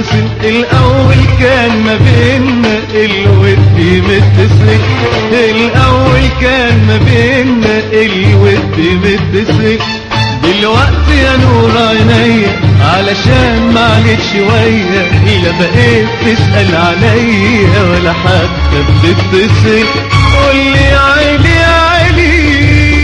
متصل. الأول كان ما بيننا الود متصل، الأول كان ما بيننا الود متصل. دلوقتي يا نور عينيا علشان معلش شوية لا بقيت تسأل عليا ولا حتى بتتصل. قولي يا عيني يا عيني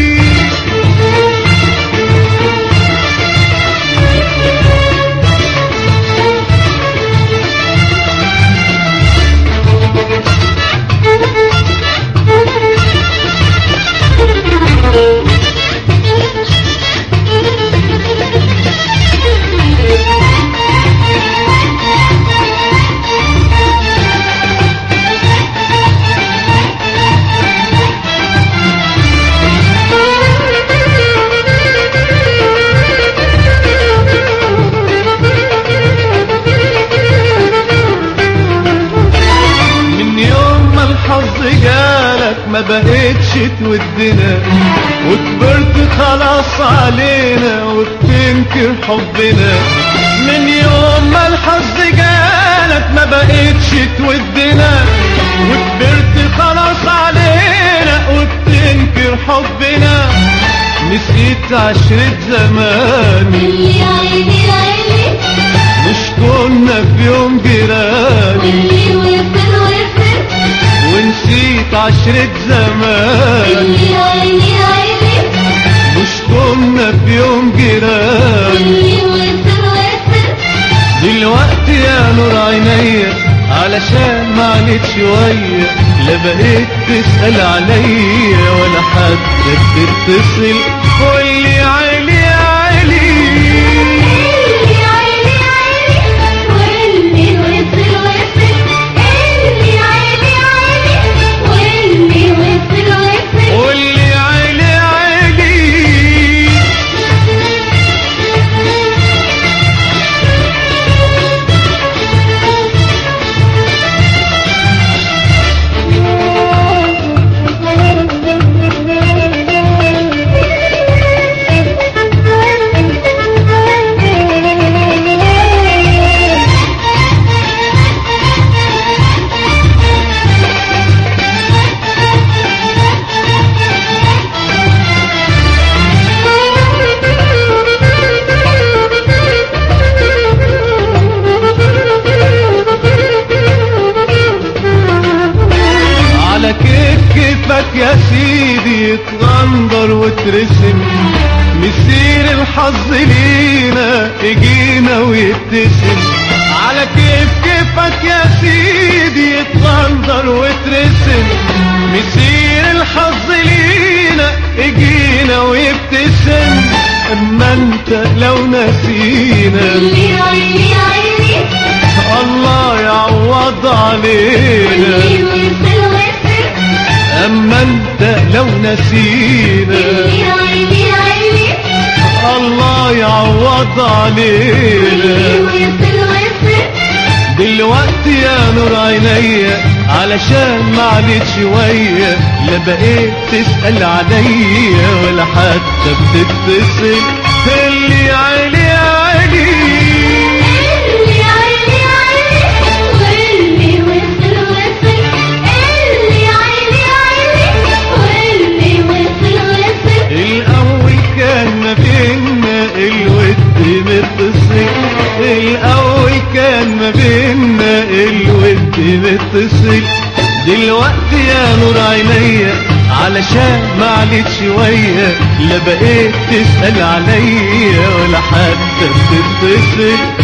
ما بقيتش تودنا وكبرت خلاص علينا وبتنكر حبنا. من يوم ما الحظ جالك ما بقيتش تودنا وكبرت خلاص علينا وبتنكر حبنا. نسيت عشرة زمان اللي عيني عيني مش كنا في يوم جيران اللي وفر وفر ونسيت عشرة زمان اللي عيني عيني مش كنا في يوم جيران اللي وفر وفر. دلوقتي يا نور عينيا علشان معلت شوية لا بقيت تسأل عليا ولا حتى بتتصل. قولي يا عيني يا عيني كيفك يا سيدي يتغندر وترسم. مسير الحظ لينا يجينا ويبتسم. على كيفك يا سيدي يتغندر وترسم. مسير الحظ لينا يجينا ويبتسم. اما انت لو نسينا اللي عيني عيني الله يعوض علينا. اللي وفر وفر اما انت لو نسينا اللي عيني عيني الله يعوض علينا. اللي وفر وفر. دلوقتي يا نور عينيا علشان معلت شوية لا بقيت تسأل عليا ولا حتى بتتصل. اللي عيني يا عيني الأول كان ما بيننا الود متصل. دلوقتي يا نور عينيا علشان معلت شوية لا بقيت تسأل عليا ولا حتى بتتصل.